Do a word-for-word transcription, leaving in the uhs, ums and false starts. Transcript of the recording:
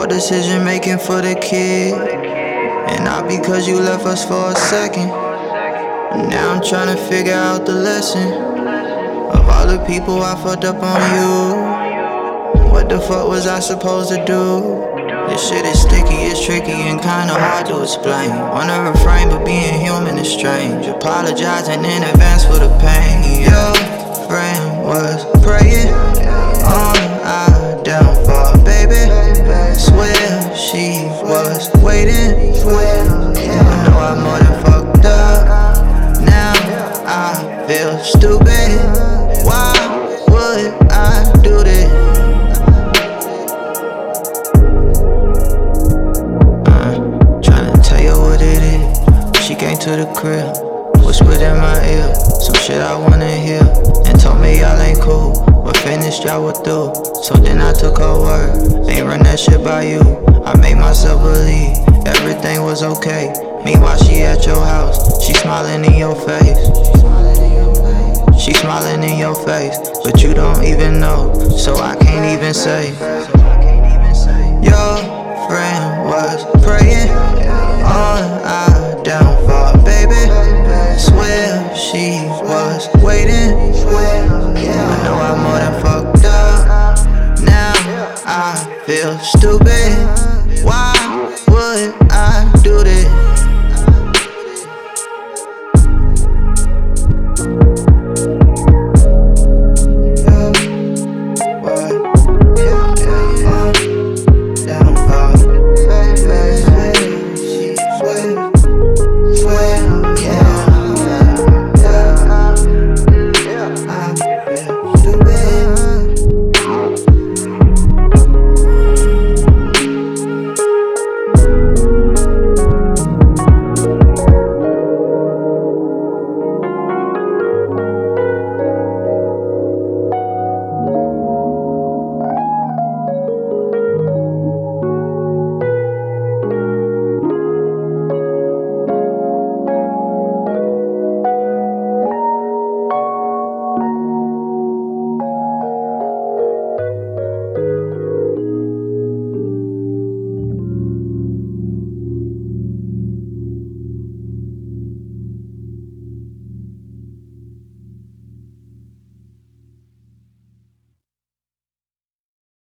Poor decision making for the kid, and not because you left us for a second. Now I'm trying to figure out the lesson of all the people I fucked up on you. What the fuck was I supposed to do? This shit is sticky, it's tricky and kinda hard to explain. Wanna refrain, but being human is strange. Apologizing in advance for the pain. Your friend was praying on our downfall, baby. Swear she was waiting. I know I'm more than fucked up. Now I feel stupid. Why would I do this? Uh, tryna tell you what it is. She came to the crib, whispered in my ear some shit I wanna hear, and told me y'all ain't cool, but finished y'all were through. So then I took her word, ain't run that shit by you. I made myself believe everything was okay. Meanwhile she at your house, she smiling in your face. She smiling in your face, but you don't even know, so I can't even say. Your friend was praying on our downfall, baby. Swear she was waiting. I know I'm more than fucked up. Now I feel stupid. Why